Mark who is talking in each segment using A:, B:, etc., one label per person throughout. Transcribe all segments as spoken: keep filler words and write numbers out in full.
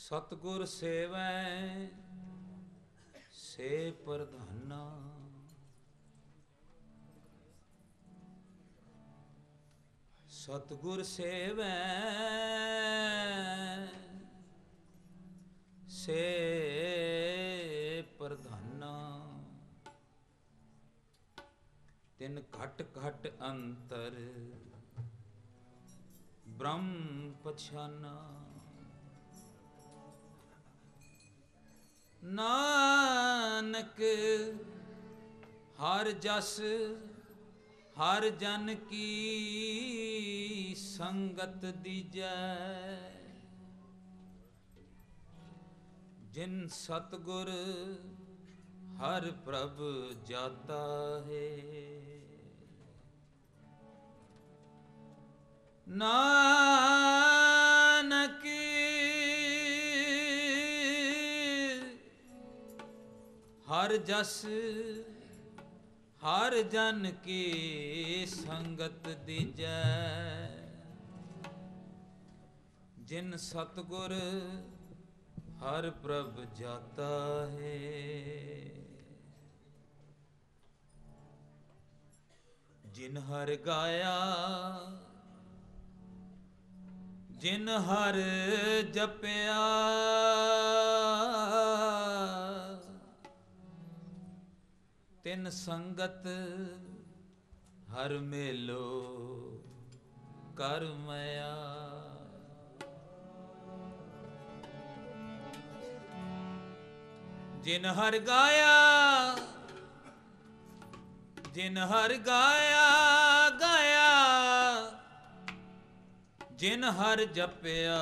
A: ਸਤਿਗੁਰ ਸੇਵੈ ਸੇ ਪ੍ਰਧਾਨਾ। ਸਤਿਗੁਰ ਸੇਵੈ ਸੇ ਪ੍ਰਧਾਨਾ। ਤਿਨ ਘਟ ਘਟ ਅੰਤਰ ਬ੍ਰਹਮ ਪਛਾਨਾ। ਨਾਨਕ ਹਰ ਜਸ ਹਰ ਜਨ ਕੀ ਸੰਗਤ ਦੀਜੈ। ਜਿਨ ਸਤਿਗੁਰ ਹਰ ਪ੍ਰਭ ਜਾਤਾ ਹੈ। ਨਾਨਕ ਹਰ ਜਸ ਹਰ ਜਨ ਕੀ ਸੰਗਤ ਦੀਜੈ। ਜਿਨ ਸਤਿਗੁਰ ਹਰ ਪ੍ਰਭ ਜਾਤਾ ਹੈ। ਜਿਨ ਹਰ ਗਾਇਆ ਜਿਨ ਹਰ ਜਪਿਆ। ਤਿਨ ਸੰਗਤ ਹਰ ਮੇਲੋ ਕਰ ਮਇਆ। ਜਿਨ ਹਰ ਗਾਇਆ ਜਿਨ ਹਰ ਗਾਇਆ ਗਾਇਆ। ਜਿਨ ਹਰ ਜਪਿਆ।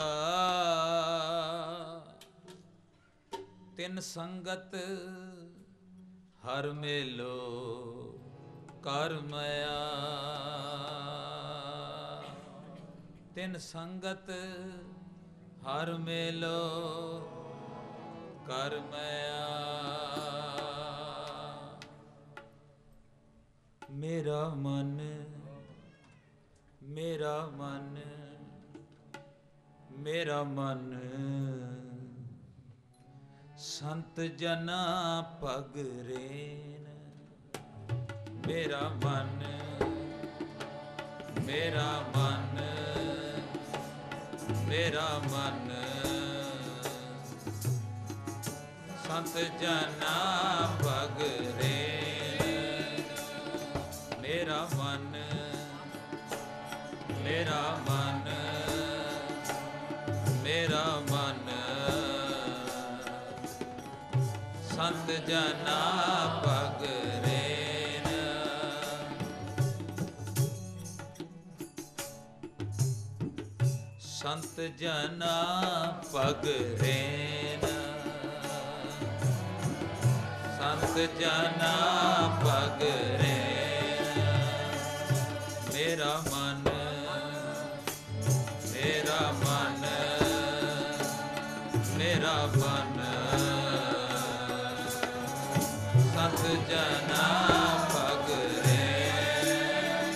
A: ਤਿਨ ਸੰਗਤ ਹਰ ਮੇਲੋ ਕਰ ਮਇਆ। ਤਿਨ ਸੰਗਤ ਹਰ ਮੇਲੋ ਕਰ ਮਇਆ। ਮੇਰਾ ਮਨ ਮੇਰਾ ਮਨ ਮੇਰਾ ਮਨ ਸੰਤ ਜਨਾ ਪਗ ਰੇਨ। ਮੇਰਾ ਮਨ ਮੇਰਾ ਮਨ ਮੇਰਾ ਮਨ ਸੰਤ ਜਨਾ ਪਗ ਰੇਨ। ਮੇਰਾ ਮਨ ਮੇਰਾ ਮਨ ਮੇਰਾ ਮਨ ਸੰਤ ਜਨਾ ਪਗ ਰੇਨ। ਸੰਤ ਜਨਾ ਪਗ ਰੇਨ। ਸੰਤ ਜਨਾ ਪਗ ਰੇਨ। ਮੇਰਾ ਮਨ ਮੇਰਾ ਮਨ ਮੇਰਾ ਮਨ ਸੰਤ ਜਨਾ ਪਗ ਰੇਨ।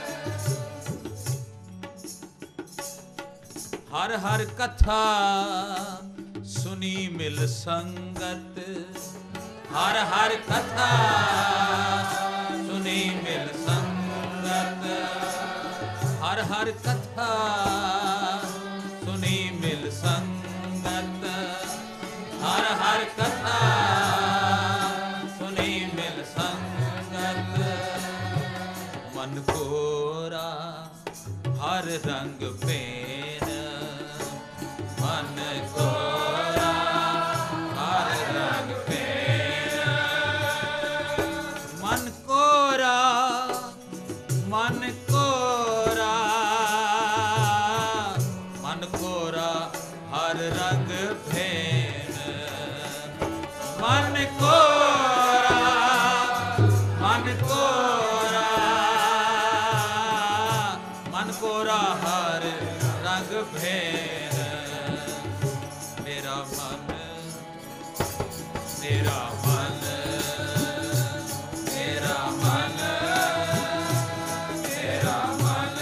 A: ਹਰ ਹਰ ਕਥਾ ਸੁਨੀ ਮਿਲ ਸੰਗਤ। ਹਰ ਹਰ ਕਥਾ ਸੁਨੀ ਮਿਲ ਸੰਗਤ। ਹਰ ਹਰ ਕਥਾ ਸੁਨੀ ਮਿਲ ਸੰਗਤ। ਹਰ ਹਰ ਕਥਾ ਸੁਨੀ ਮਿਲ ਸੰਗਤ। ਮਨ ਕੋਰਾ ਹਰ ਰੰਗ ਭੇਨ। ਮਨ ਕੋਰਾ ਹਰ ਰੰਗ ਭੇਨ। ਮਨ ਕੋਰਾ ਮਨ ਕੋਰਾ ਮਨ ਕੋਰਾ ਹਰ ਰੰਗ ਭੇਨ। ਮਨ ਕੋਰਾ ਮਨ ਕੋਰਾ ਮਨ ਕੋਰਾ ਹਰ ਰੰਗ ਭੇਨ। ਮੇਰਾ ਮਨ ਮੇਰਾ ਮਨ ਮੇਰਾ ਮਨ ਮੇਰਾ ਮਨ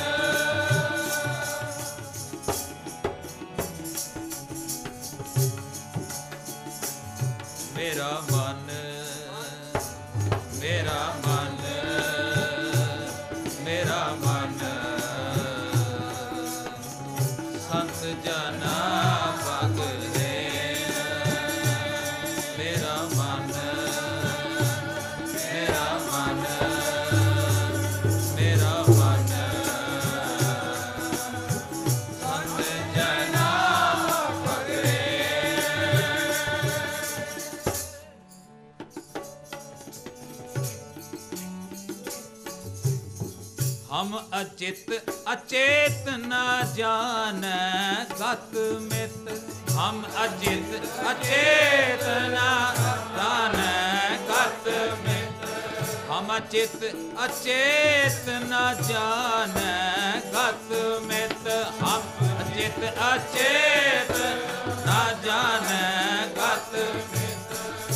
A: हम अचित अचेत न जाने गत मित। हम अचित अचेत न जाने गत मित। हम अचित अचेत न जाने गत मित। हम अचित अचेत न जाने गत मित।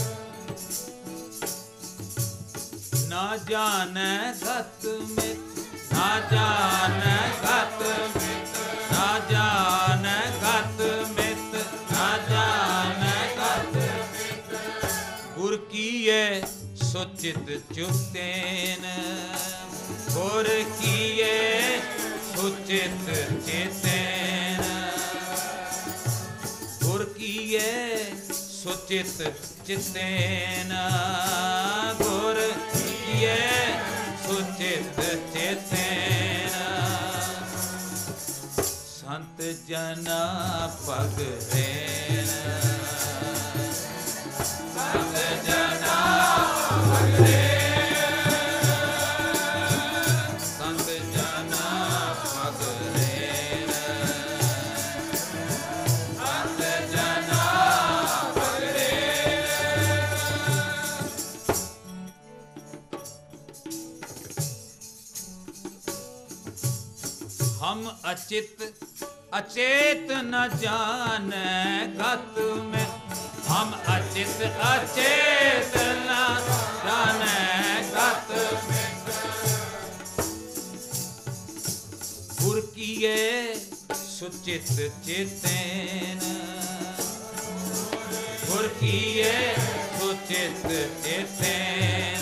A: न जाने गत मित। न जाने गत मित। न जाने गत मित। न जाने गत मित। गुर कीए सुचित चुतेन। गुर कीए सुचित चेतेन। गुर कीए सुचित चितेन। गुर कीए सुचित चेतेन। संत जना पगरेन। संत जना पगरेन। संत जना पगरेन। संत जना पगरेन। हम अचित अचेत न जाने गत में। हम अचित अचेत न जाने गत में। गुर कीए सुचित चेतेन। गुर कीए सुचित चेतेन।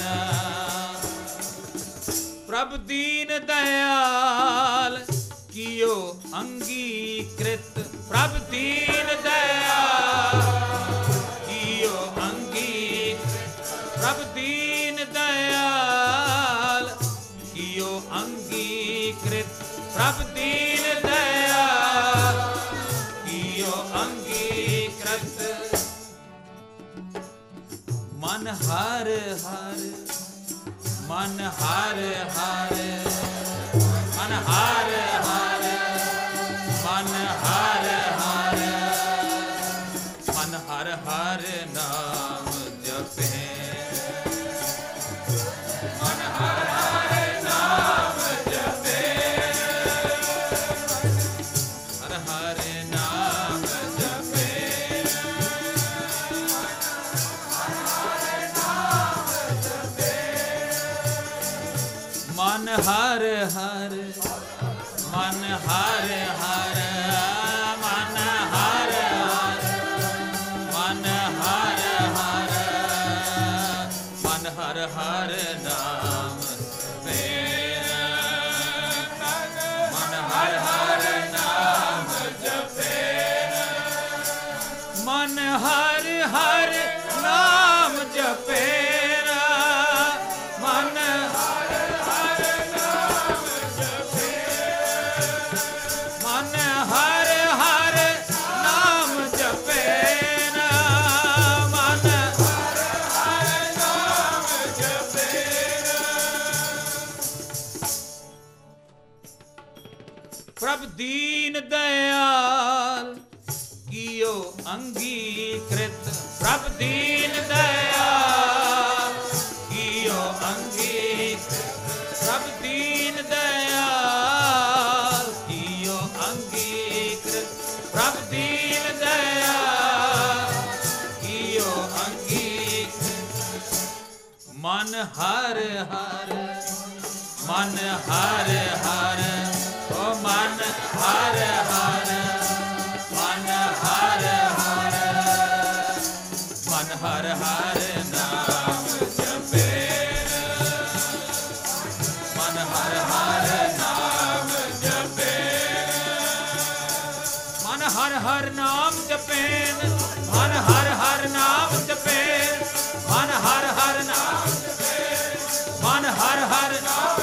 A: प्रभु दीन दयाल कियो अंगीकृत। प्रभु दीन दयाल कियो अंगीकृत। प्रभु दीन दयाल कियो अंगीकृत। प्रभु दीन दयाल कियो अंगीकृत। मन हर हर मन हर हर मन हर हर मन हर हर मन हर हर नाम जपे। मन हर हर नाम जपे। हर हर नाम जपे। मन हर हर मन हर हर मन हर हर मन हर हर मन हर हर नाम जपेरा। मन हर हर नाम जपेरा। मन हर हर नाम जपेरा। मन प्रभु दीन दयाल कियो अंगीकृत। प्रभु दीन दयाल कियो अंगीकृत। प्रभु दीन दयाल कियो अंगीकृत। प्रभु दीन दयाल कियो अंगीकृत। मन हर हर मन हर हर ओ मन हर हर मन हर हर मन हर हर नाम जपेरा। मन हर हर नाम जपेरा। मन हर हर नाम जपेन। मन हर हर नाम जपेन। मन हर हर नाम जपेन। मन हर हर नाम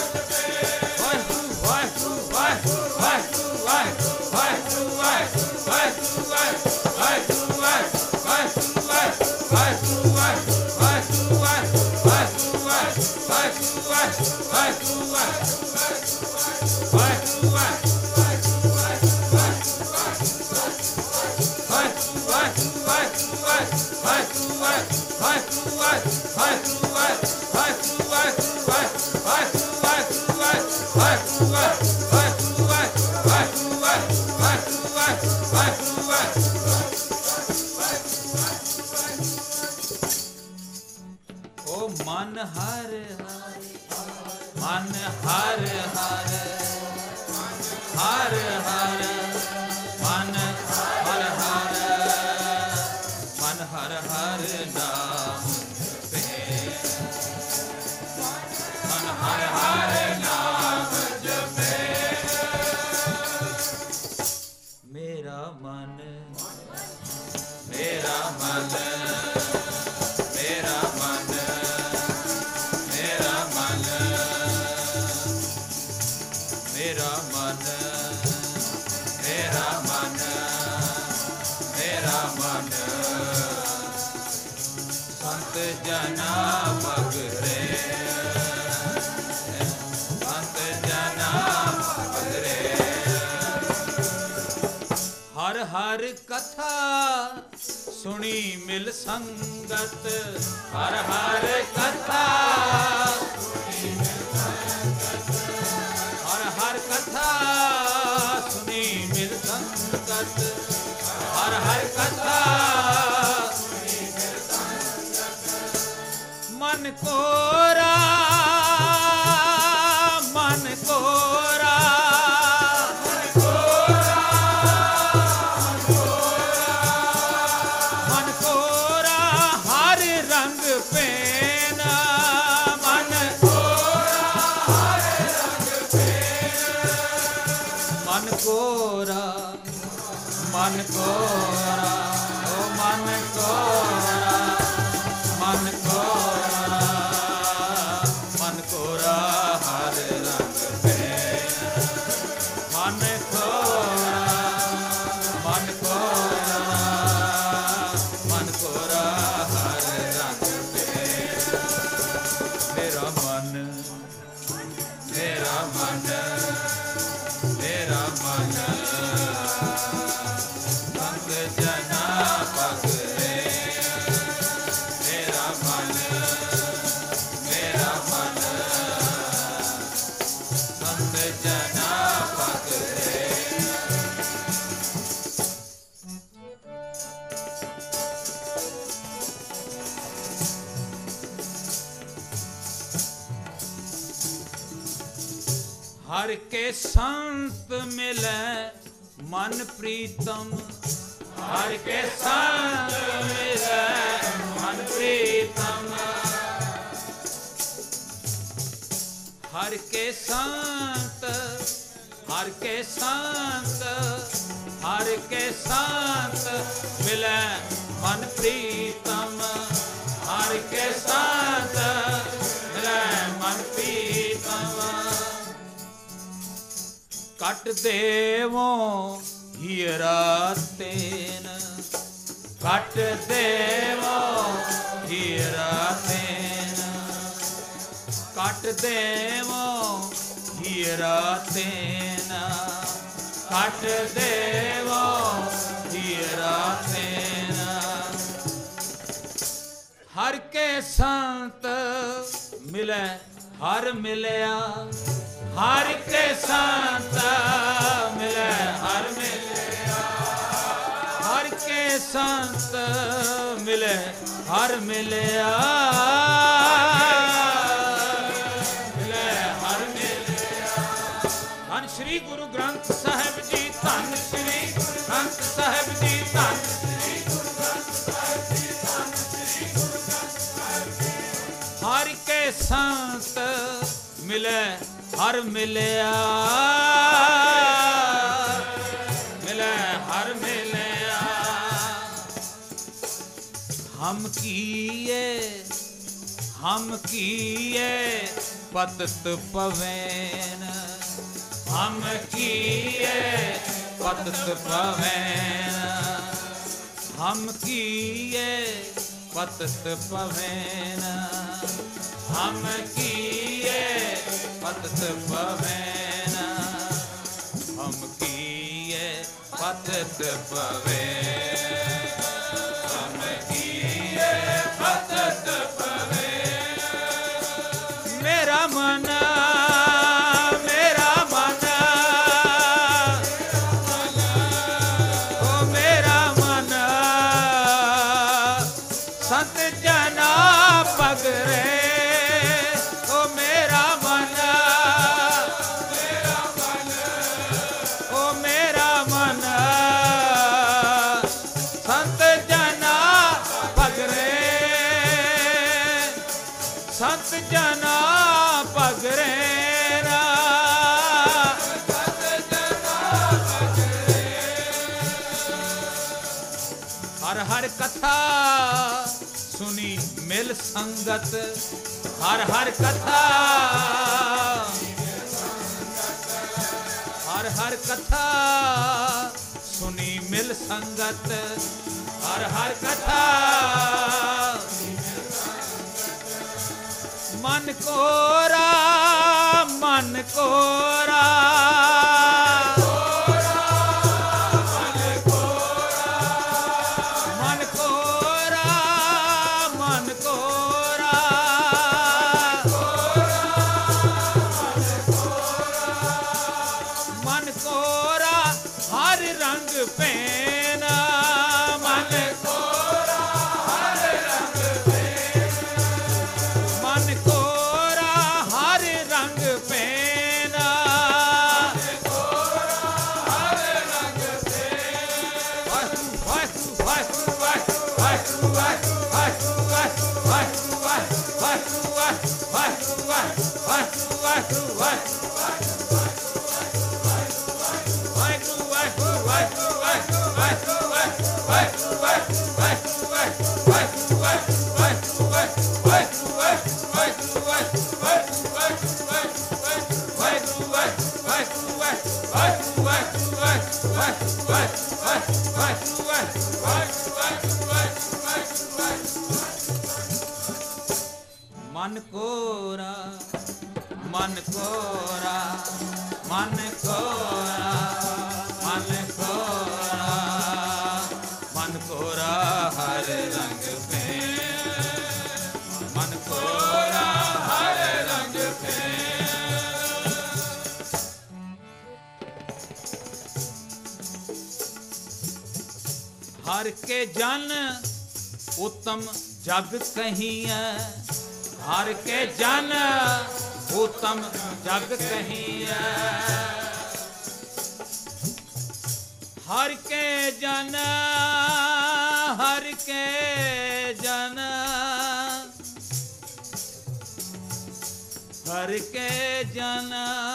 A: ਮਨ ਹਰ ਹਰ ਮਨ ਹਰ ਹਰ ਹਰ ਹਰ ਮਨ ਹਰ ਹਰ ਮਨ ਹਰ ਹਰ ਨਾਮ ਜਪੇ ਮਨ ਹਰ ਹਰ ਨਾਮ ਜਪੇ ਮੇਰਾ ਮਨ ਮੇਰਾ ਮਨ ਮੇਰਾ ਮਨ ਮੇਰਾ ਮਨ ਮੇਰਾ ਮਨ ਮੇਰਾ ਮਨ ਮੇਰਾ ਮਨ ਸੰਤ ਜਨਾ ਮਗਰੇ ਸੰਤ ਜਨਾ ਮਗਰੇ ਹਰ ਹਰ ਕਥਾ ਸੁਣੀ ਮਿਲ ਸੰਗਤ ਹਰ ਹਰ ਕਥਾ ਸੁਣੀ ਮਿਲ ਸੰਗਤ ਹਰ ਹਰ ਕਥਾ ਸੁਣੀ ਮਿਲ ਸੰਗਤ ਹਰ ਹਰ ਕਥਾ ਸੁਣੀ ਮਿਲ ਸੰਗਤ ਮਨ ਕੋਰਾ ਮਨ ਕੋਰਾ ਮਨ ਕੋਰਾ ਓ ਮਨ ਕੋਰਾ ਮਨ ਕੋਰਾ ਮਨ ਕੋਰਾ ਹਰ ਰੰਗ ਪੈ ਮਨ ਕੋਰਾ ਮਨ ਕੋਰਾ ਮਨ ਕੋਰਾ ਹਰ ਰੰਗ ਪੈ ਮੇਰਾ ਮਨ ਮੇਰਾ ਮਨ ਮੇਰਾ ਮਨ ਜਨਾ ਪਗਰੇ ਮੇਰਾ ਮਨ ਮੇਰਾ ਮਨ ਸੰਤ ਜਨਾ ਪਗਰੇ हर के संत मिले मन प्रीतम हर के संत मिले मन प्रीतम हर के संत हर के संत हर के संत मिले मन प्रीतम हर के संत मिले मन प्रीतम कट देवो हीरा तेन कट देवो हीरा तेन कट देवो हीरा तेन कट देवो हीरा तेन हर के संत मिले हर मिलया हर के संत मिले हर मिलया हर के संत मिले हर मिलया मिले हर मिलया धन श्री गुरु ग्रंथ साहिब जी धन श्री गुरु ग्रंथ साहिब जी धन श्री गुरु ग्रंथ साहिब जी धन श्री गुरु ग्रंथ साहिब जी हर के संत मिले हर मिलया मिले हर मिलया हम किए हम किए पतत पवेन हम किए पतत पवेन हम किए पतत पवेन हम किए पतत पवेन हम किए पतत पवेन हम किए पतत पवेन हर कथा सुनी मिल संगत, हर हर कथा हर हर कथा सुनी मिल संगत, हर हर कथा मन कोरा मन कोरा मन कोरा मन कोरा मन कोरा मन कोरा मन कोरा हर रंग पे मन कोरा हर रंग पे हर के जन उत्तम जग कहिए, हर के जन उत्तम जग कहिए, हर के जन हर के जन हर के जन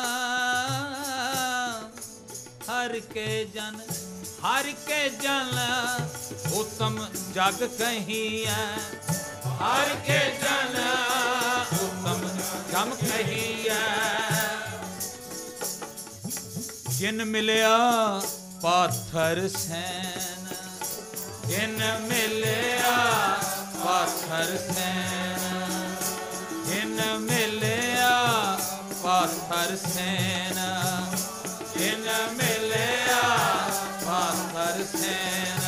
A: हर के जन हर के जन उत्तम जग कहिए, हर के जन उत्तम जम कहिए, जिन मिलिया पाथर सैन, जिन मिलिया पाथर सैन, जिन मिलिया पाथर सैन, जिन मिलिया पाथर सैन,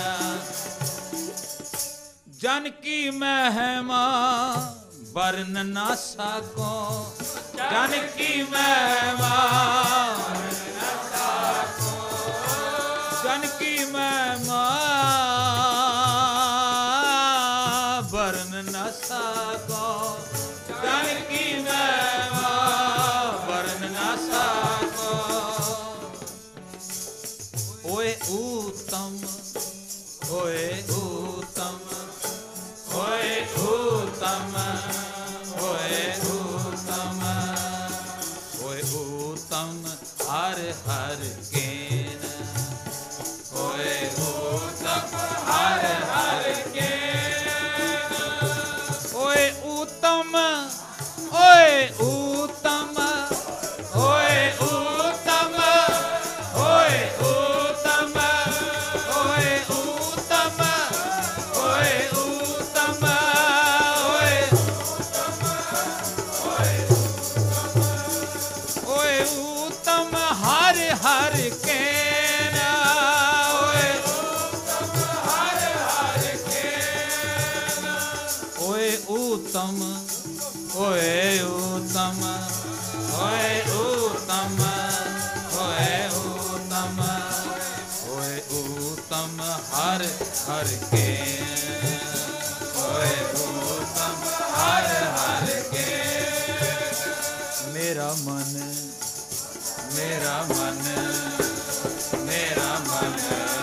A: जन की महिमा वर्ण न सको, जन की महिमा जन की महिमा वर्ण न सको, जन की महिमा वर्ण न सको, ओए उत्तम ओए उत्तम ओए उत्तम ओए उत्तम ओए उत्तम हर हर केन, ओए उत्तम हर हर केन, ओए उत्तम ओए उत्तम ओए उत्तम ओए उत्तम ओए उत्तम ओए उत्तम ओए उत्तम हर हर केन, ओए उत्तम हर हर केन, ओए उत्तम ओए उत्तम ओए उत्तम ओए उत्तम ओए उत्तम हर हर केन, ओए उत्तम हर हर केन, मेरा मन मेरा मन मेरा मन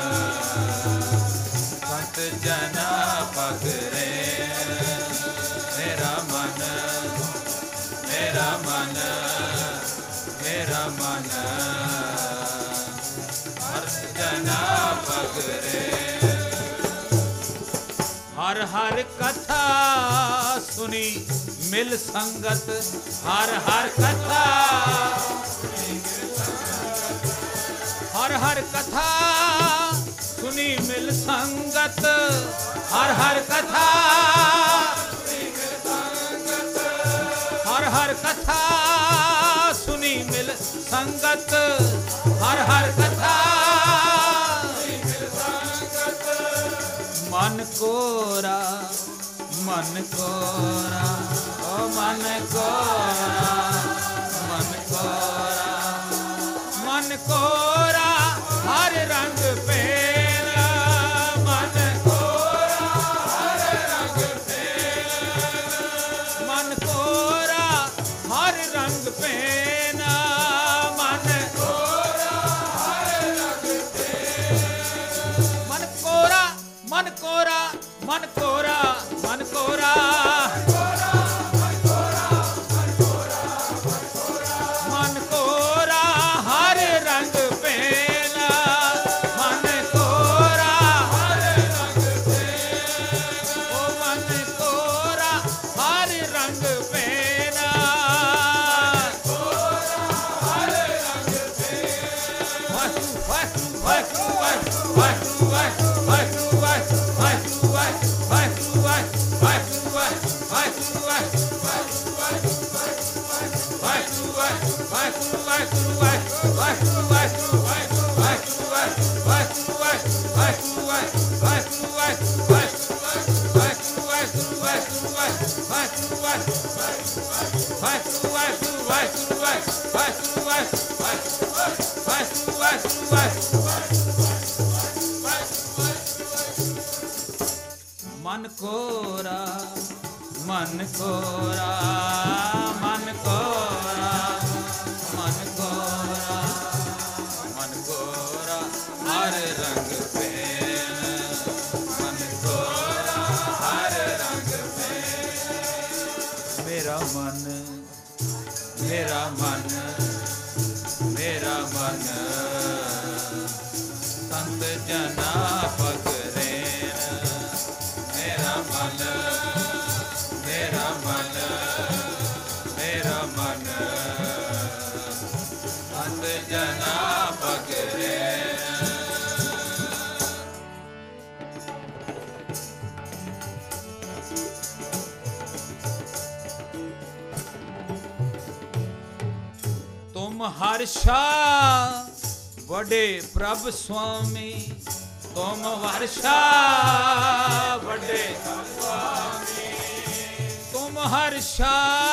A: संत जना पगरे, मेरा मन मेरा मन मेरा मन हर जना पगरे, हर कथा सुनी मिल संगत, हर हर कथा हर हर कथा सुनी मिल संगत, हर हर कथा हर हर कथा सुनी मिल संगत, हर हर कथा मन कोरा मन कोरा ओ मन कोरा मन कोरा मन कोरा हर रंग पेला, मन कोरा हर रंग पेला, मन कोरा हर रंग पेना, मन कोरा हर रंग पेना, मन कोरा मन कोरा मन कोरा मन कोरा मन कोरा हर रंग पेला, मन कोरा हर रंग पेला, ओ मन कोरा हर रंग पेला, कोरा हर रंग पेला, वाह वाह वाह वाह वाह मन कोरा मन कोरा मन कोरा मन कोरा मन कोरा हर रंग पेन, मन कोरा हर रंग पेन, मेरा मन मेरा मन मेरा मन संत जना पकड़ेन, मेरा मन मेरा मन मेरा मन संत जना पकड़ेन। तुम हर्षा बड़े प्रभ स्वामी, तुम वर्षा बड़े स्वामी, तुम हर्षा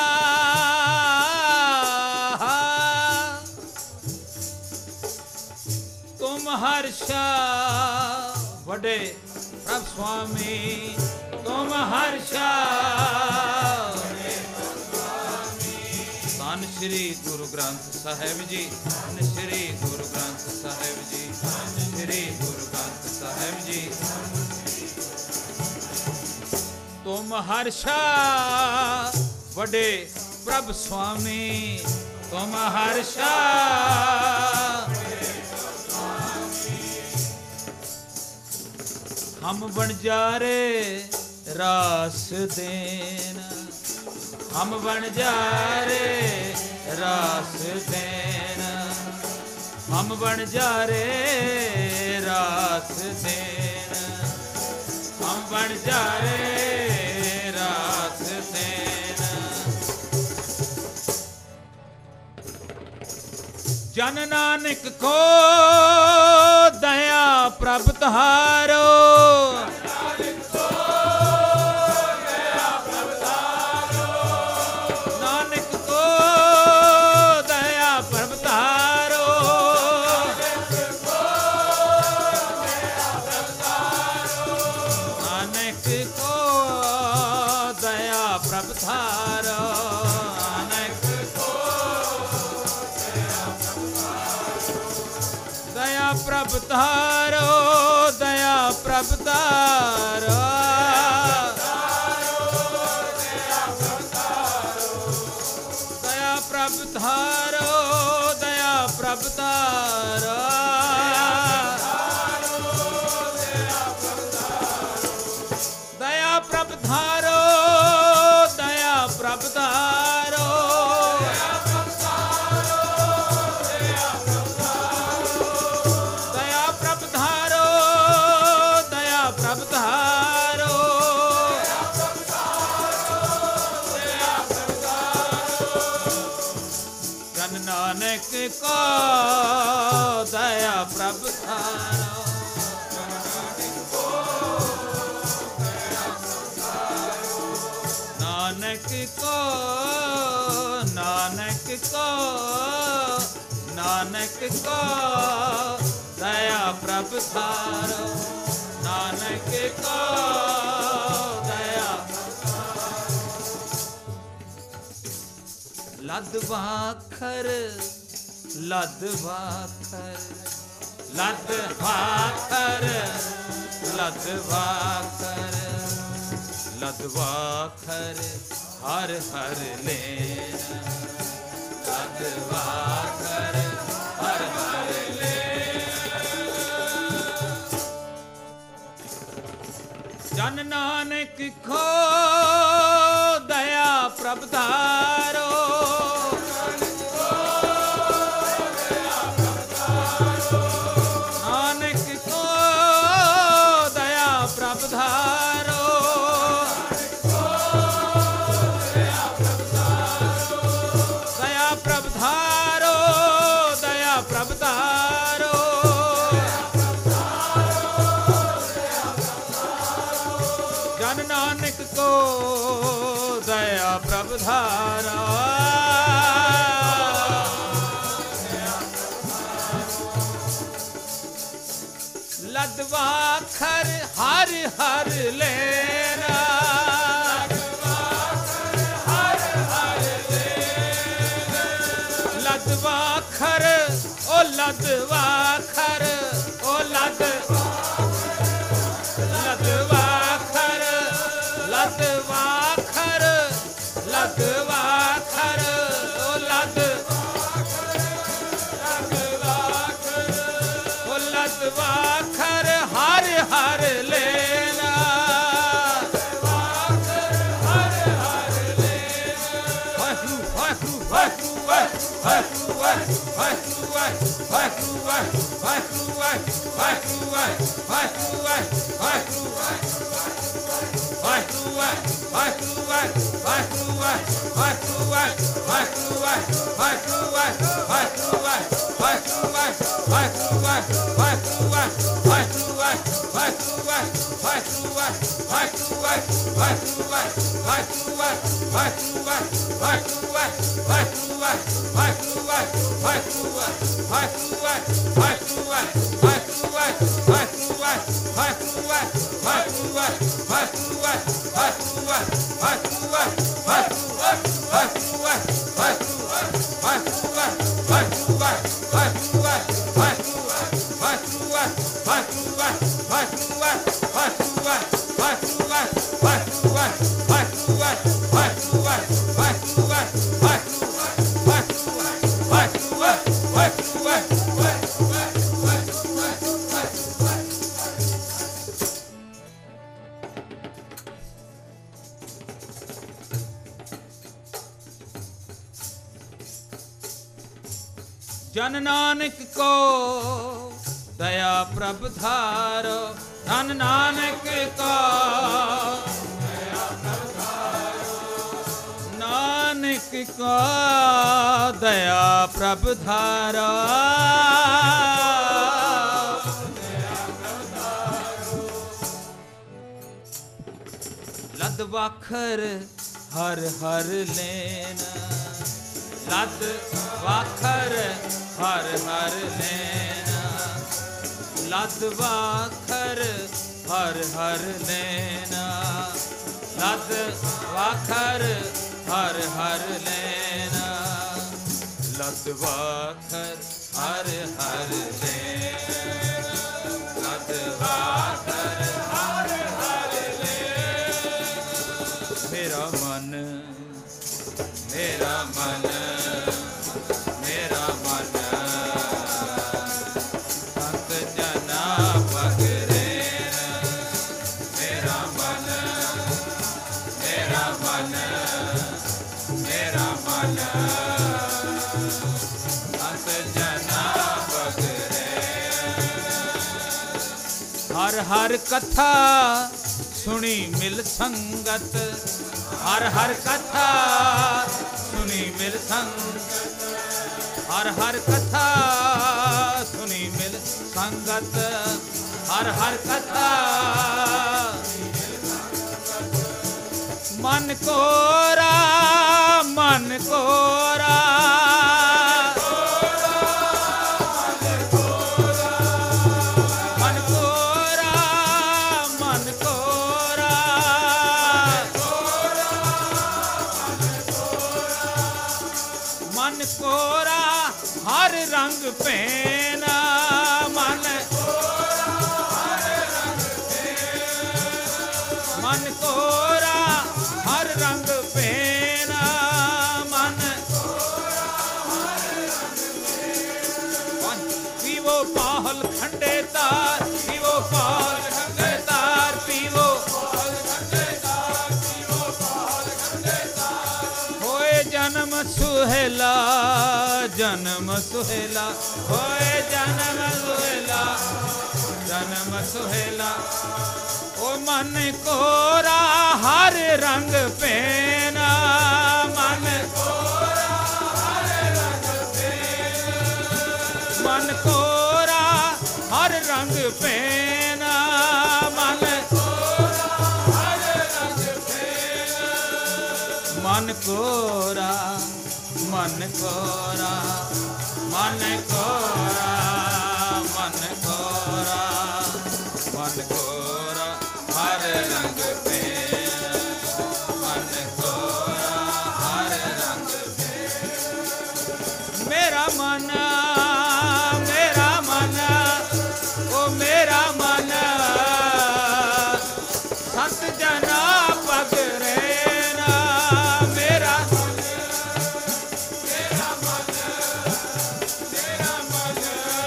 A: तुम हर्षा बड़े प्रभ स्वामी, तुम हर्षा धन श्री गुरु ग्रंथ साहिब जी, धन श्री गुरु ग्रंथ साहिब जी, धन श्री गुरु ग्रंथ साहिब जी। तुम हर्षा बड़े प्रभ स्वामी, तुम हर्षा हम बंजारे रास देना, हम बंजारे रास देना, हम बंजारे रास देना, हम बंजारे रास देना। जन नानक को दया प्रभ तहारो, प्रभ तारो दया प्रभ तारो, दया प्रभ तारो दया प्रभ तारो, दया जन नानक को दया प्रभ थारो, नानक को नानक को नानक को दया प्रभ थारो, नानक को दया। लद वाखर लद वाखर लद वाखर लद वाखर लद वाखर हर हर लेना, लद वाखर हर हर लेना। जन नानक को दया प्रभ थारो, नानक को दया प्रभ थारो, दया प्रभ थारो, दया प्रभ थारो, जन नानक को दया प्रभ थारा। लद वाखर हर हर लेना, लद वाखर ओ लद वाखर ओ लद लद वाखर लद वाखर लद वाखर ओ लद ओ लद वाखर हर हर लेना, हर हर लेना। वाहू वाहू वाहू वाहू वाहू वाहू वाहू वाहू वाहू वाहू वाहू जन नानक को दया प्रभ थारो, धन नानक को दया प्रभ थारो, नानक को दया प्रभ थारो, दया प्रभ थारो। लद वाखर हर हर लेना, लद वाखर हर हर लेना, लद वाखर हर हर लेना, लद वाखर हर हर लेना, लद वाखर हर हर लेना, लद वाखर हर हर लेना। मेरा मन मेरा मन मेरा मन संत जना पकड़े, मेरा मन मेरा मन मेरा मन संत जना पकड़े। हर हर कथा सुनी मिल संगत, हर हर कथा सुनी मिल संगत, हर हर कथा सुनी मिल संगत, हर हर कथा मन कोरा मन कोरा मन कोरा मन कोरा मन कोरा हर रंग पेना मन मन कोरा हर रंग पेना मन पीवो पाहल खंडे तार पीवो पाहल खंडे तार पीवो होए जन्म सुहेला जन्म सुहेला होए जन्म सुहेला जन्म सुहेला ओ मन कोरा हर रंग पेना मन कोरा हर रंग पेना मन कोरा हर रंग पेना मन कोरा हर रंग पेना मन कोरा मन कोरा मन कोरा मन कोरा मन कोरा हर रंग पेना मन कोरा हर रंग पेना मेरा मन मेरा मन ओ मेरा मन सत जना पग रेना मेरा मेरा मन मेरा मन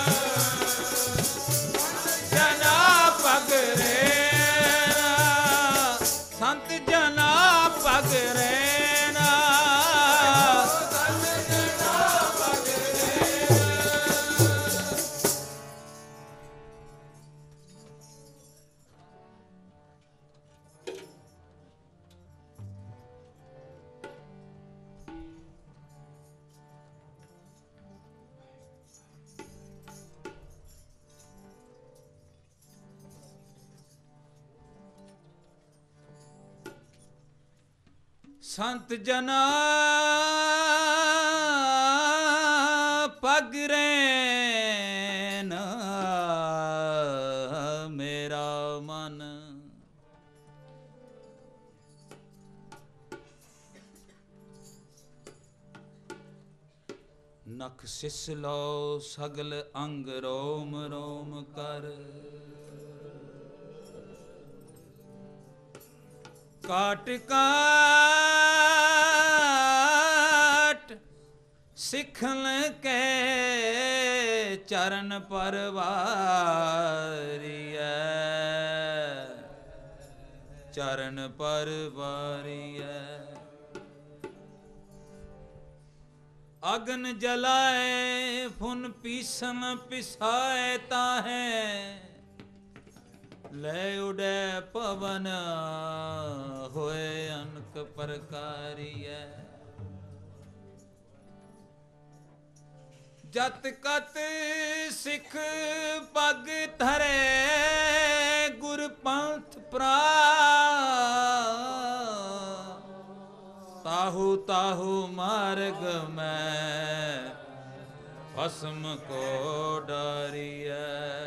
A: जना पग रेना संत जना पग रेना संत जना पग रेना संत जना पग रेना मेरा मन नख सिसलो सगल अंग रोम रोम कर काट काट सिखल के चरण परवारिया चरण परवारिया अग्न जलाए फुन पीसन पिसाए ताहे ले उड़े पवन होए अनक प्रकारिया जत कत सिख पग धरे गुर पंथ प्रा ताहु ताहु मार्ग में भस्म को डारिया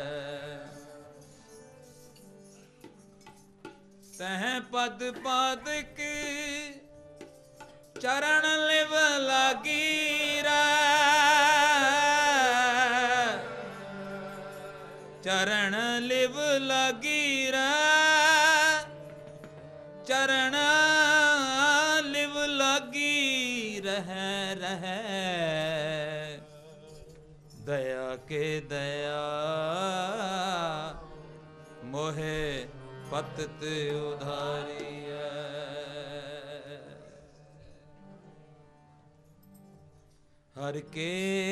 A: तह पद पद की चरण लिव लगीरा चरण लिव लगीरा चरण लिव लगी रह रह दया के दया मोहे पतत उधारिया हर के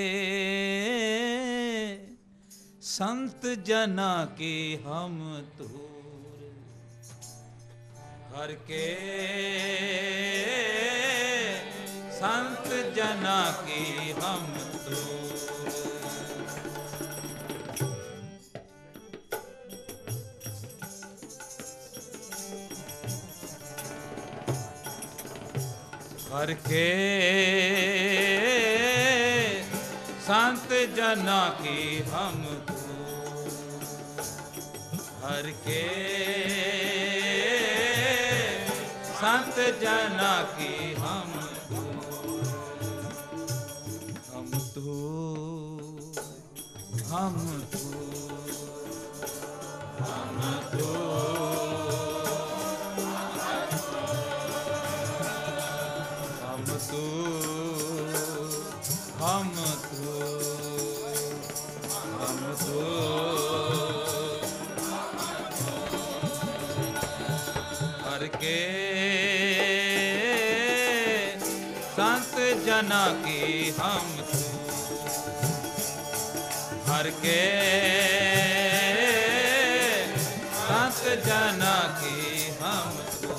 A: संत जना की हम तूर हर के संत जना की हम तूर हर के संत जना की हम हर के संत जना की हम हम तो हम तो हम तो हम तो हम तो हम तो हर के संत जना की हम हर के संत जना की हम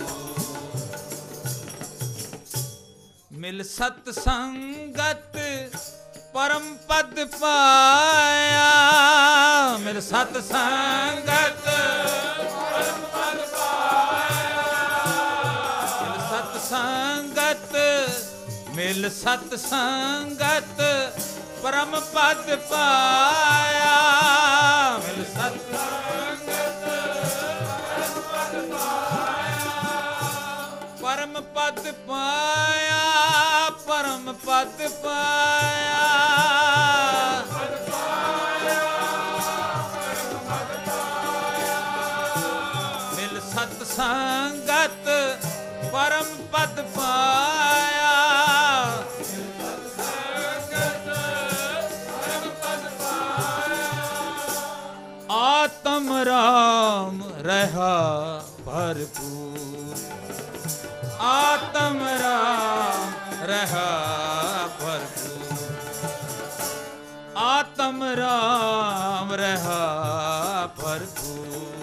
A: मिल सत्संगत परम पद पाया मिल सत्संगत परम पद पाया मिल सत्संगत मिल सत्संगत परम पद पाया मिल सत्संगत परम पद पाया परम पद पाया मिल सत्संगत परम पद पाया आत्म राम रहा भरपूर आत्म राम रहा भरपूर आत्म राम रहा भरपूर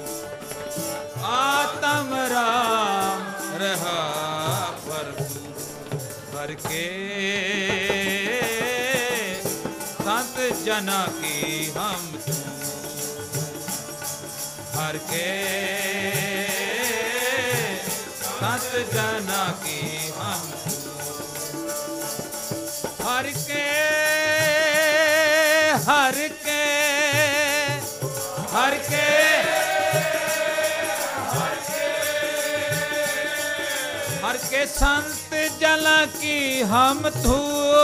A: आत्म राम रहा भरपूर हर के संत जना की हम हर के संत जना की हम हर के हर के हर के हर के संत जना की हम थू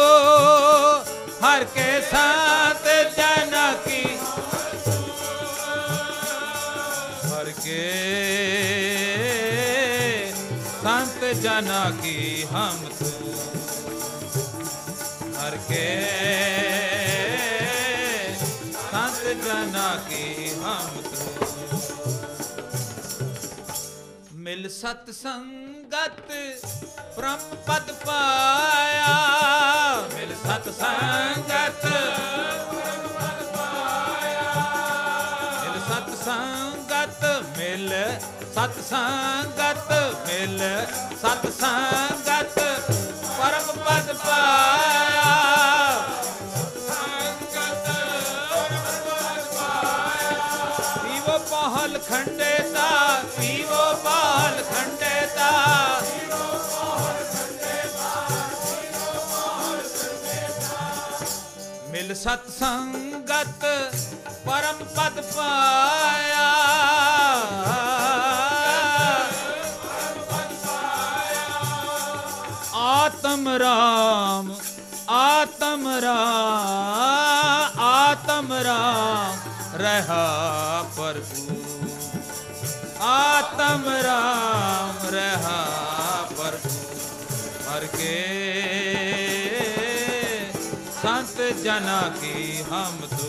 A: हर के संत जना की हर के संत जना की हम हर के संत जना की हम मिल सत्संगत परम पद पाया मिल सत्संगत परम पद पाया मिल सत्संगत मिल सत्संगत मिल सत्संगत परम पद पाया पीवो पहल खंडेता पीवो पहल खंडेता मिल सत्संगत परम पद पाया आत्म राम आत्म राम आत्म राम रहा प्रभु आत्म राम रहा प्रभु हर के संत जना की हम तू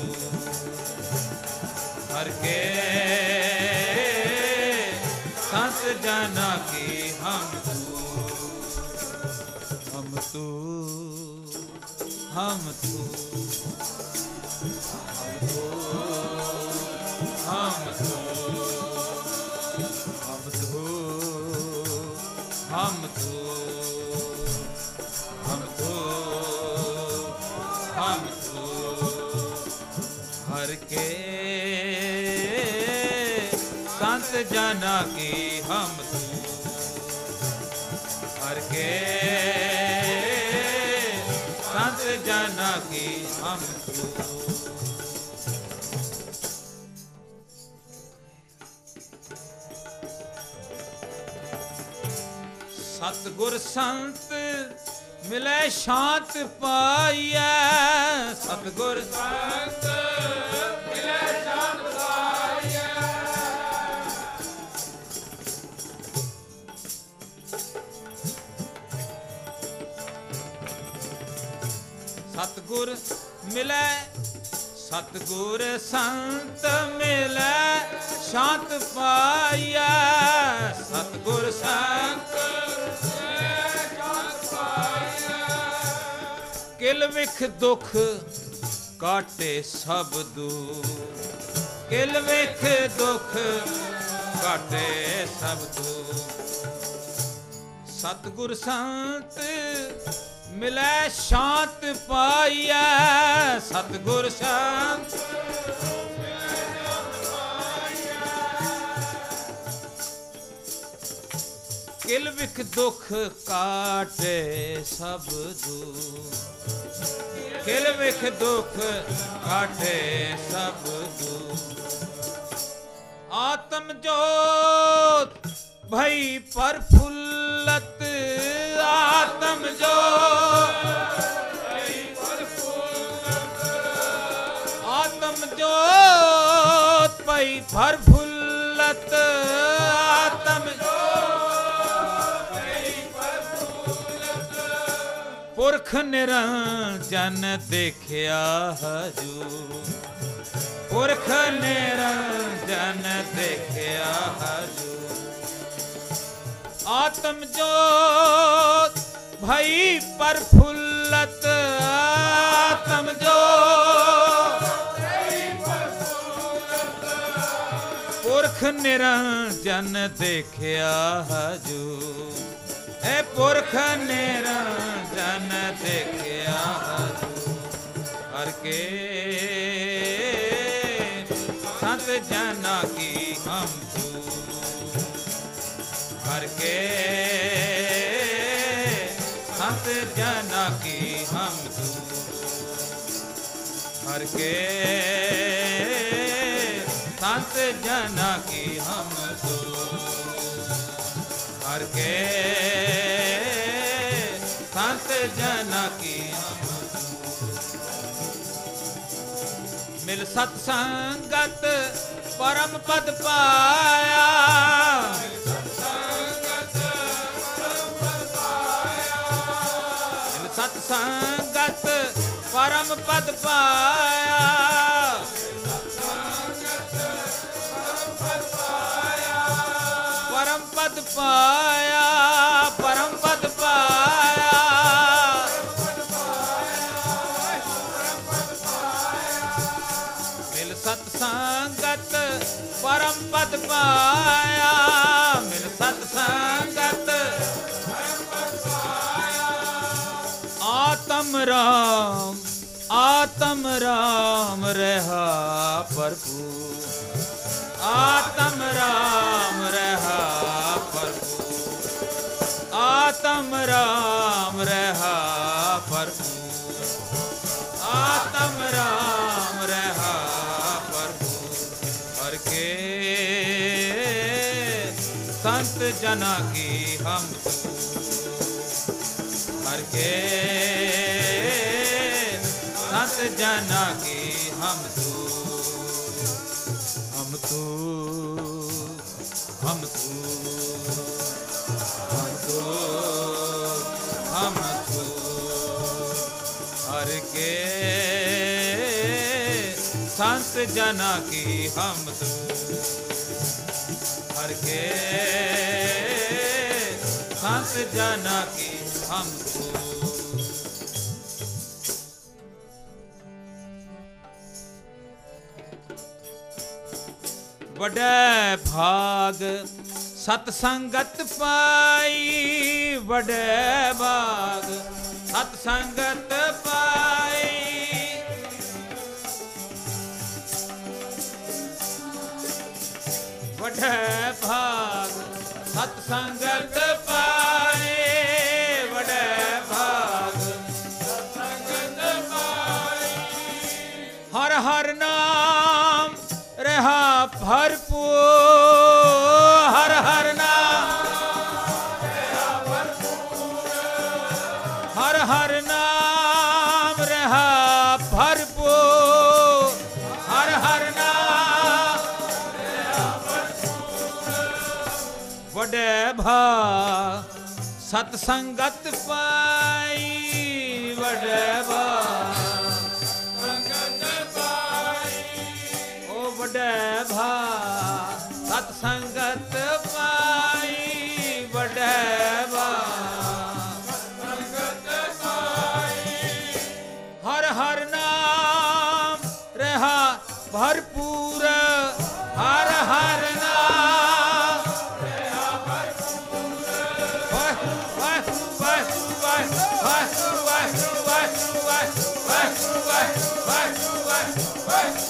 A: हर के संत जना की हम तू हम तू हम तू हम तू हम तू हम तू हम तू हम तू हर के संत जना की हम तू हर के जना की हम सतगुर संत मिले शांत पाइए सतगुर संत मिले शांत पाइए सतगुर मिले सतगुर संत मिले शांत पाइए सतगुर संत किल विख दुख काटे सब दूर किल विख दुख काटे सब दूर सतगुर संत मिले शांत पाइए सतगुर संत किल विख दुख काटे सब दूर किल विख दुख काटे सब दूर आत्म जोत भई प्रफुल्लत आत्म जोत भई प्रफुल्लत आत्म जोत भई प्रफुल्लत आत्म पुरख निरंजन देखिया हजूर पुरख निरंजन देखिया हजूर आत्म जोत भई प्रफुल्लत आत्म जोत पुरख निरंजन देखिया हजूर ए पुरख निरंजन देखिया हर के संत जना की हम हर के संत जना की हम हर के संत जना की हम हर के संत जना की मिल सत्संगत परम पद पाया मिल सत्संगत परम पद पाया परम पद पाया परम पद पाया मिल सत्संगत परम पद पाया मिल सत्संगत आत्म राम आत्म राम रहा भरपूर आत्म राम रहा भरपूर आत्म राम रहा भरपूर आत्म राम रहा भरपूर हर के संत जना की हम हर के संत जना की हम तू हम तू हम तू हम तू हम तू हर के संत जना की हम तू हर के संत जना की हम तू बड़े भाग सतसंगत पाई बड़े भाग सतसंगत पाई बड़े भाग सतसंगत पाए बड़े भाग सतसंगत पाए ਹਰ ਹਰ ਨਾਮ ਰਹਾ ਭਰਪੂਰ, ਹਰ ਹਰ ਨਾਮ ਰਹਾ ਭਰਪੂਰ, ਹਰ ਹਰ ਨਾਮ ਰਹਾ ਭਰਪੂਰ, ਹਰ ਹਰ ਨਾਮ ਰਹਾ ਭਰਪੂਰ। ਵੱਡੇ ਭਾ ਸਤ ਸੰਗਤ ਪਾਈ, ਵੱਡੇ ਭਾ ਵੱਡੇ ਭਾ ਸਤ ਸੰਗਤ ਪਾਈ, ਵੱਡੇ ਭਾ ਸੰਗਤ ਪਾਈ। ਹਰ ਹਰ ਨਾਮ ਰਹਾ ਭਰਪੂਰ, ਹਰ ਹਰ ਨਾਮ ਰਹਾ ਭਰਪੂਰ। ਵਾਹਿਗੁਰੂ ਵਾਹਿਗੁਰੂ ਵਾਹਿਗੁਰੂ ਵਾਹਿਗੁਰੂ ਵਾਹਿਗੁਰੂ ਵਾਹਿਗੁਰੂ ਵਾਹਿਗੁਰੂ ਵਾਹਿਗੁਰੂ ਵਾਹਿਗੁਰੂ ਵਾਹਿਗੁਰੂ।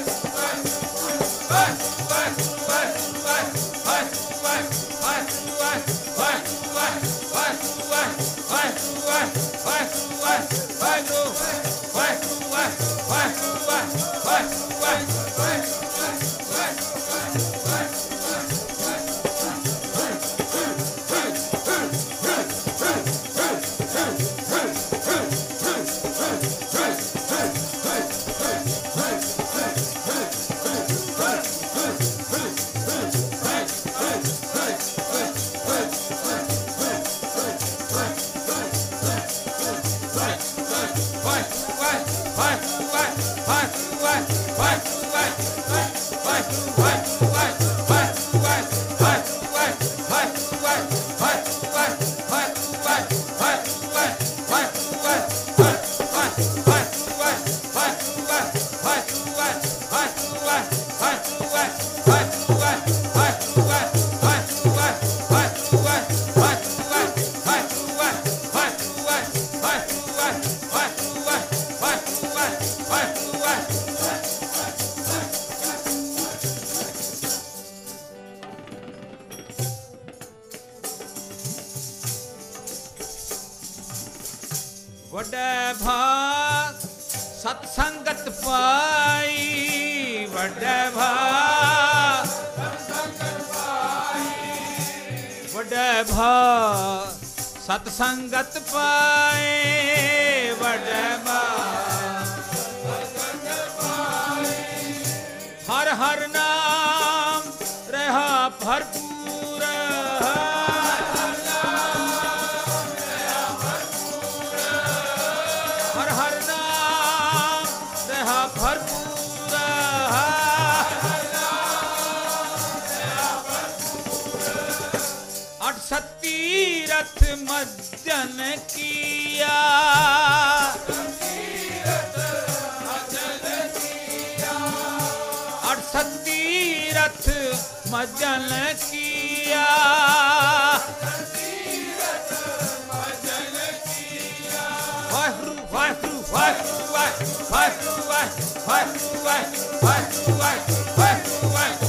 A: ਵੱਡੇ ਭਾ ਸਤ ਸੰਗਤ ਪਾਈ, ਵੱਡੇ ਭਾ ਸਤ ਸੰਗਤ ਪਾਈ, ਵੱਡੇ ਭਾ ਸਤ ਸੰਗਤ ਪਾਈ, ਵੱਡੇ ਭਾ ਸਤ ਸੰਗਤ ਪਾਈ। ਹਰ ਹਰ ਨਾਮ ਰਹਾ ਭਰਪੂਰ, ਤੀਰਥ ਮੱਜਨ ਕੀਆ, ਅਠ ਸਤੀਰਥ ਮੱਜਨ ਕੀਆ, ਵਾਹਿਗੁਰੂ ਵਾਹਿਗੁਰੂ ਵਾਹਿਗੁਰੂ ਵਾਹਿਗੁਰੂ ਵਾਹਿਗੁਰੂ ਵਾਹਿਗੁਰੂ ਵਾਹਿਗੁਰੂ ਵਾਹਿਗੁਰੂ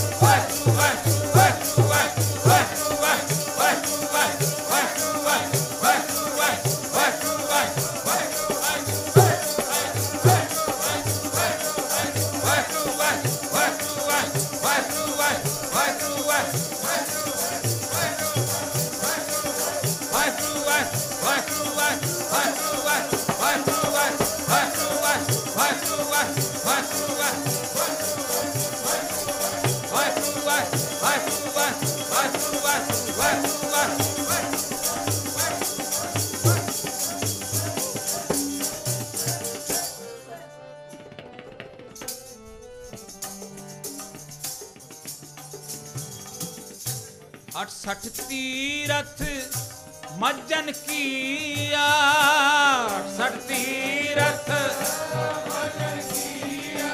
A: ਅਠ ਸਠ ਤੀਰਥ ਮੱਜਨ ਕੀਆ, ਸਠ ਤੀਰਥ ਮੱਜਨ ਕੀਆ,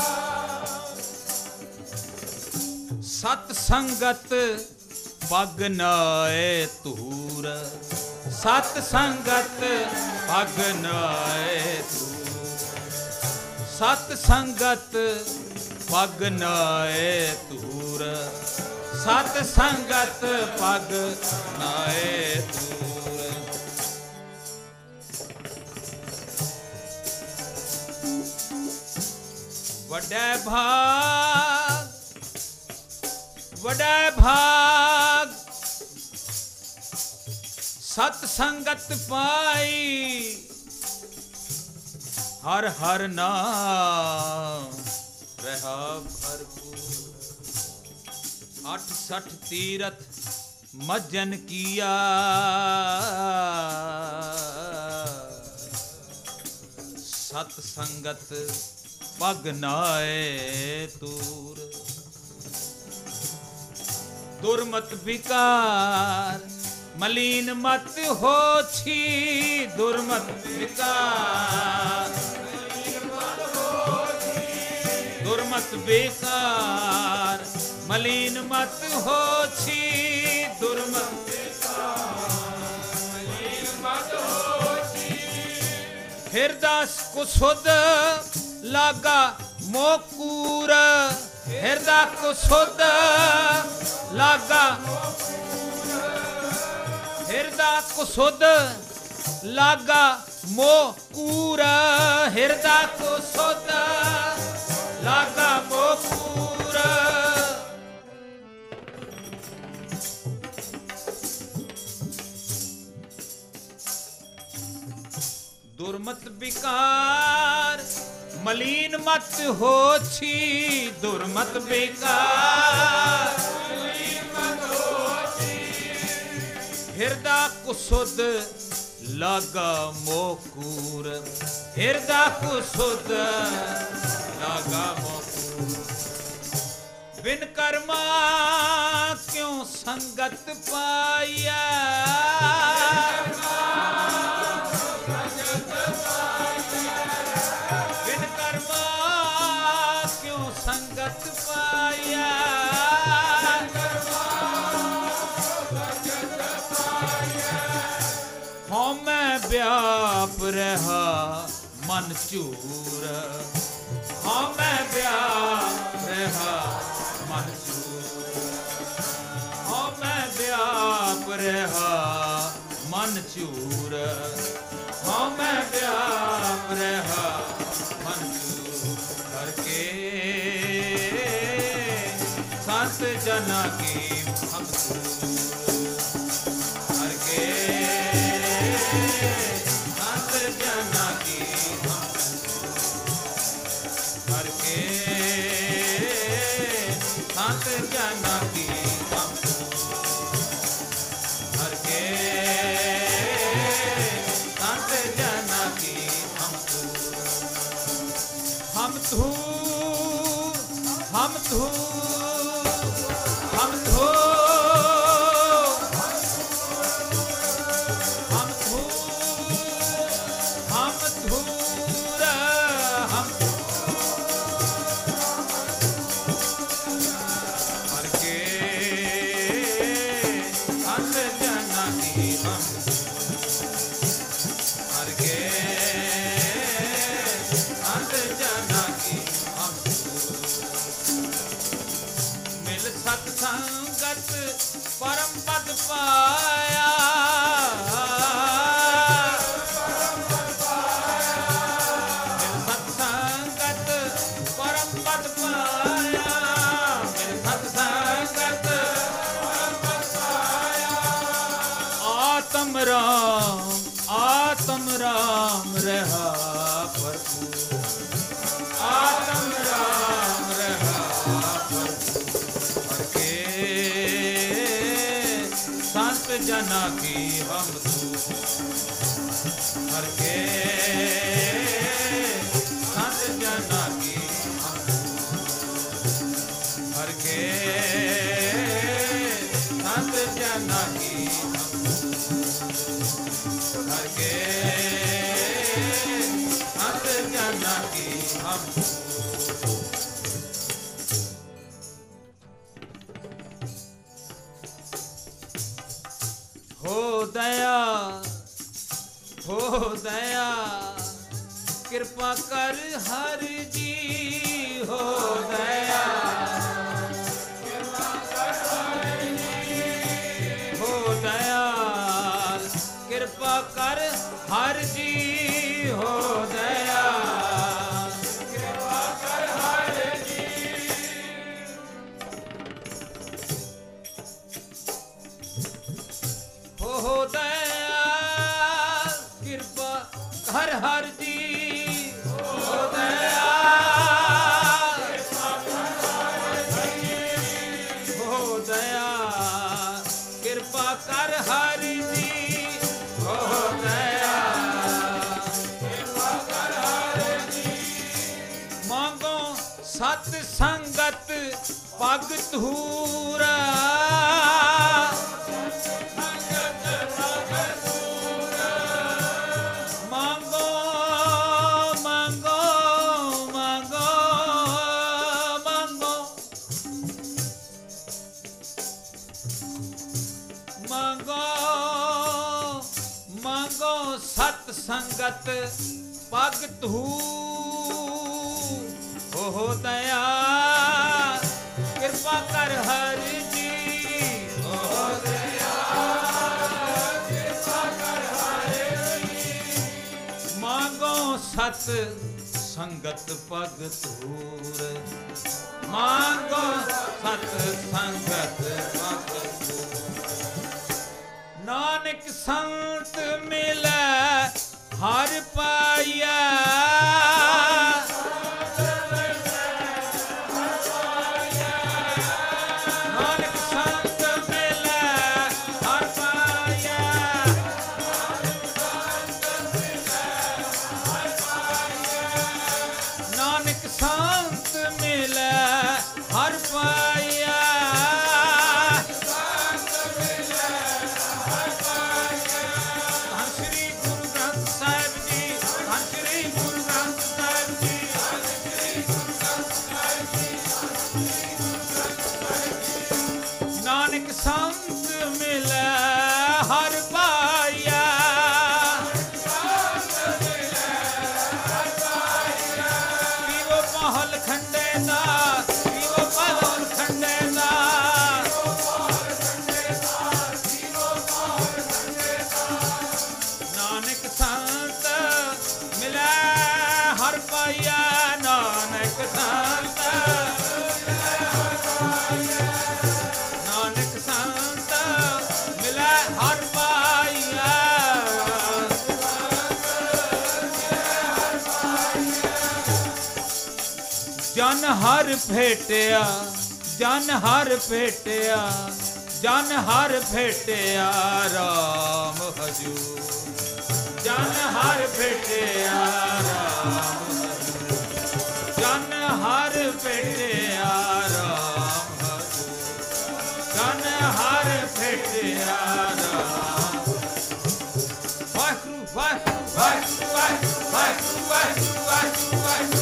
A: ਸਤ ਸੰਗਤ ਪਗ ਨਾਏ ਧੂਰ, ਸਤ ਸੰਗਤ ਪਗ ਨਾਏ ਧੂਰ, ਸਤ ਸੰਗਤ ਪਗ ਨਾਏ ਧੂਰ, ਸਤ ਸੰਗਤ ਪਗ ਨਾਏ ਧੂਰ। वडै भाग वडै भाग सत संगत पाई हर हर नाम रहा भरपूर। अठ सठ तीरथ मज्जन किया सत संगत पग नाए तूर। दुर्मत विकार मलिन मत हो छी दुर्मत विकार दुर्मत विकार मलिन मत हो छी दुर्मत मलिन मत हो छी। हृदय कुसुद लागा मोकूर हृदय कुसुद लागा हृदय कुसुद लागा मोकूर हृदय कुसुद लागा मोकूर। दुर्मत विकार मलिन मत हो छी दुर्मत विकार मलिन मत हो छी। हृदय कुसुद लागा मोकूर हृदय कुसुद लागा मोकूर। बिन कर्मा क्यों संगत पाया बिन कर्मा क्यों संगत पाया। हाँ मैं व्याप रहा मन चूर हाँ मैं व्याप रहा मन चूर हाँ मैं व्याप रहा मन चूर हाँ मैं व्याप रहा मन चूर। करके संत जना की हम करके संत जना की हम करके संत जना की हम करके संत जना की हम हम धू हम धू हम धू हम धू हम धूर हम करके संत जना की हम करके संत जना की हम मिल सत्संगत परम पद पाया मिल सत्संगत परम पद पाया मिल सत्संगत परम पद पाया। आत्म राम आत्म राम रहा भरपूर आत्म राम रहा भरपूर। करके संत जना की हम करके संत जना की हम करके संत जना की हम करके संत जना की हम। हो दया हो दया कृपा कर हर जी हो दया कृपा कर हर जी हो दया कृपा कर हर जी हो दया कृपा कर हर ਸਤ ਸੰਗਤ ਪਗ ਧੂਰਾ ਮੰਗੋ ਮੰਗੋ ਮੰਗੋ ਮੰਗੋ ਮੰਗੋ ਮੰਗੋ ਸਤ ਸੰਗਤ ਪਗ ਧੂ ਹੋ ਦਇਆ ਕਿਰਪਾ ਕਰ ਹਰਿ ਜੀ ਹੋ ਦਇਆ ਕਿਰਪਾ ਕਰ ਹਰਿ ਜੀ ਮੰਗੋ ਸਤ ਸੰਗਤ ਪਗ ਧੂਰ ਮੰਗੋ ਸਤ ਸੰਗਤ ਪਗ ਧੂਰ ਨਾਨਕ ਸੰਤ ਮਿਲੈ ਹਰ ਪਾਇਆ ਜਨ ਹਰ ਭੇਟਿਆ ਜਨ ਹਰ ਭੇਟਿਆ ਜਨ ਹਰ ਭੇਟਿਆ ਰਾਮ ਹਜੂਰ ਜਨ ਹਰ ਭੇਟਿਆ ਰਾਮ ਜਨ ਹਰ ਭੇਟਿਆ ਰਾਮ ਹਜੂਰ ਜਨ ਹਰ ਭੇਟਿਆ ਰਾਮ ਵਾਹਿਗੁਰੂ ਵਾਹਿਗੁਰੂ ਵਾਹਿਗੁਰੂ ਵਾਹਿਗੁਰੂ ਵਾਹਿਗੁਰੂ ਵਾਹਿਗੁਰੂ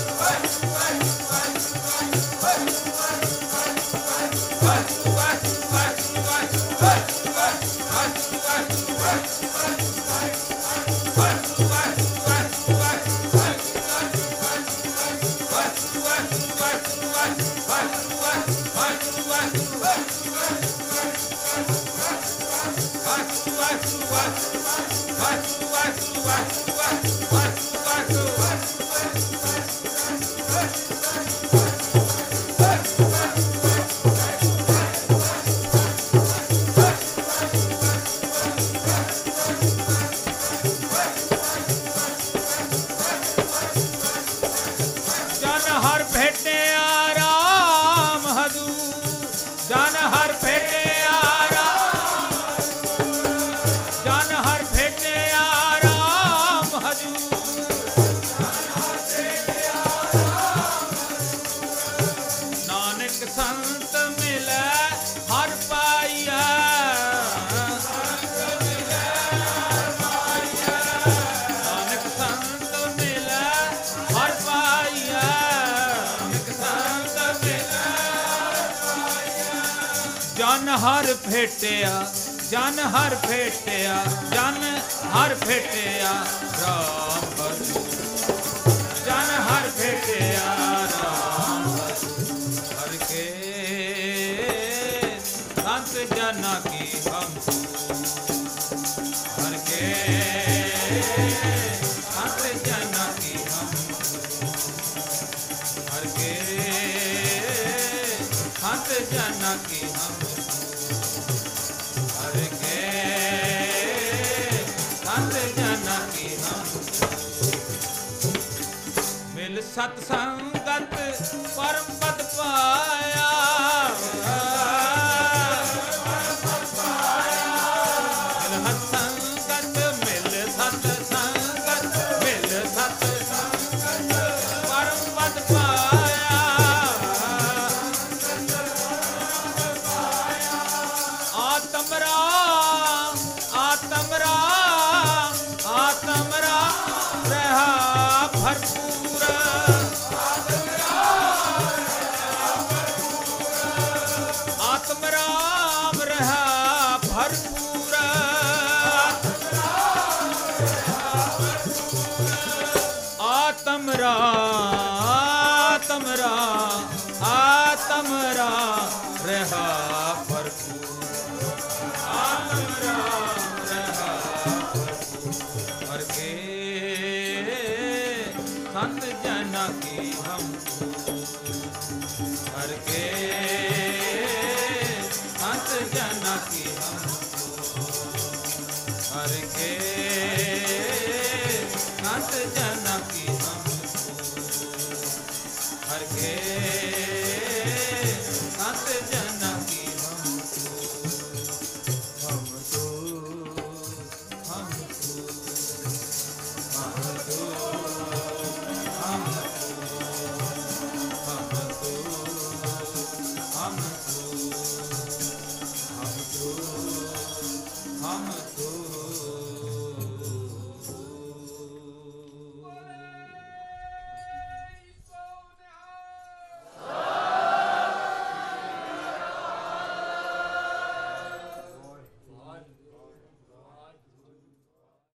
A: ਜਨ ਹਰ ਭੇਟਿਆ ਜਨ ਹਰ ਭੇਟਿਆ ਜਨ ਹਰ ਭੇਟਿਆ ਰਾਮ ਹਜੂਰ ਜਨ ਹਰ ਭੇਟਿਆ ਰਾਮ ਹਰ ਕੇ ਸੰਤ ਜਨਾ ਕੀ ਹਮ ਹਰ ਕੇ ਸੰਤ ਜਨਾ ਕੀ ਹਮ ਹਰ ਕੇ ਸੰਤ ਜਨਾ ਕੀ ਹਮ ਮਿਲ ਸਤ ਸੰਗਤ ਪਰਮ ਪਦ ਪਾਇਆ ਮਿਲ ਸਤ ਸੰਗਤ ਮਿਲ ਸਤ ਸੰਗਤ ਮਿਲ ਸਤ ਸੰਗਤ ਪਰਮ ਪਦ ਪਾਇਆ आत्मरा आत्मरा आत्मरा रहा भरपूर आत्मरा रहा भरपूर हर के संत जना की हम हर के संत जना की हम हर के संत जना की हम हर के संत जना